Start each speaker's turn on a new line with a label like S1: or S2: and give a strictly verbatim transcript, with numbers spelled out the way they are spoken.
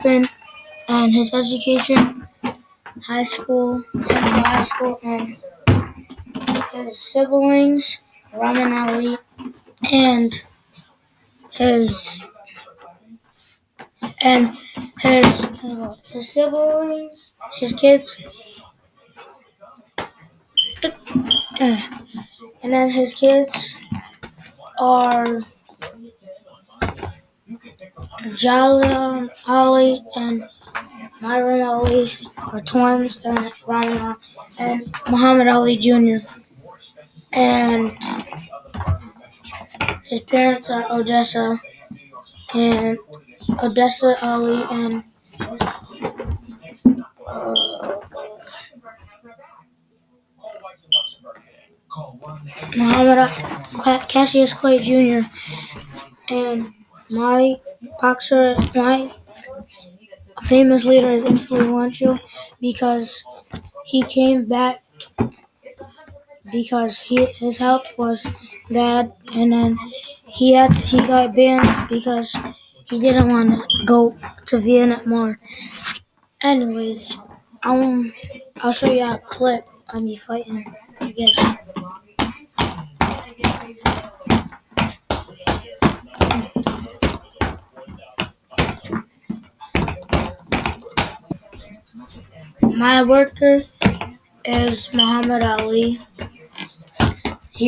S1: and his education, high school, Central High School, and his siblings, Rahman Ali, and his and his his siblings, his kids, uh, and then his kids are Jalal Ali and Myron Ali are twins, and Rahman and Muhammad Ali Junior And his parents are Odessa and Odessa Ali and uh, Muhammad Cassius Clay Junior And my boxer, my famous leader is influential because he came back because he, his health was bad, and then he had to, he got banned because he didn't want to go to Vietnam. Anyways, um, I'll show you a clip of me fighting. I guess. My worker is Muhammad Ali.